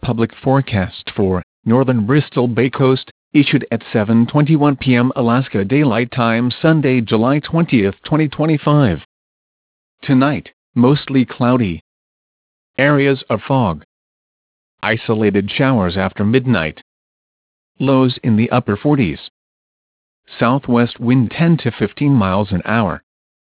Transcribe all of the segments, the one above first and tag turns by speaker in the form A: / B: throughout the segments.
A: Public forecast for northern Bristol Bay Coast, issued at 7:21 p.m. Alaska Daylight Time Sunday, July 20, 2025. Tonight, mostly cloudy. Areas of fog. Isolated showers after midnight. Lows in the upper 40s. Southwest wind 10 to 15 miles an hour.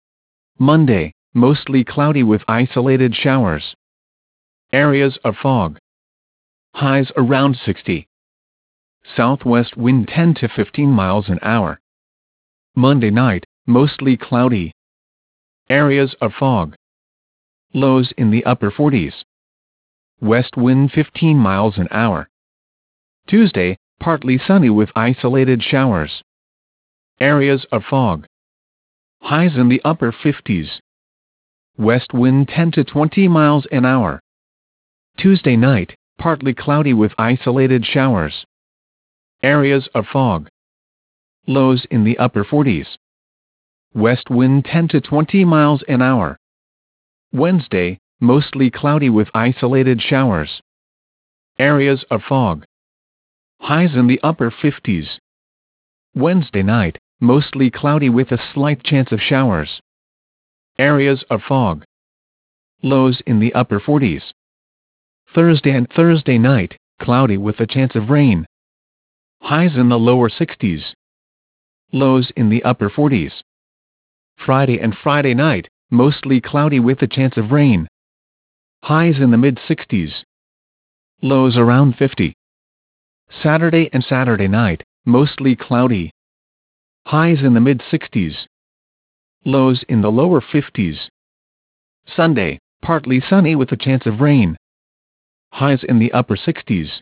A: Monday, mostly cloudy with isolated showers. Areas of fog. Highs around 60. Southwest wind 10 to 15 miles an hour. Monday night, mostly cloudy. Areas of fog. Lows in the upper 40s. West wind 15 miles an hour. Tuesday, partly sunny with isolated showers. Areas of fog. Highs in the upper 50s. West wind 10 to 20 miles an hour. Tuesday night, partly cloudy with isolated showers. Areas of fog. Lows in the upper 40s. West wind 10 to 20 miles an hour. Wednesday, mostly cloudy with isolated showers. Areas of fog. Highs in the upper 50s. Wednesday night, mostly cloudy with a slight chance of showers. Areas of fog. Lows in the upper 40s. Thursday and Thursday night, cloudy with a chance of rain. Highs in the lower 60s. Lows in the upper 40s. Friday and Friday night, mostly cloudy with a chance of rain. Highs in the mid-60s. Lows around 50. Saturday and Saturday night, mostly cloudy. Highs in the mid-60s. Lows in the lower 50s. Sunday, partly sunny with a chance of rain. Highs in the upper 60s.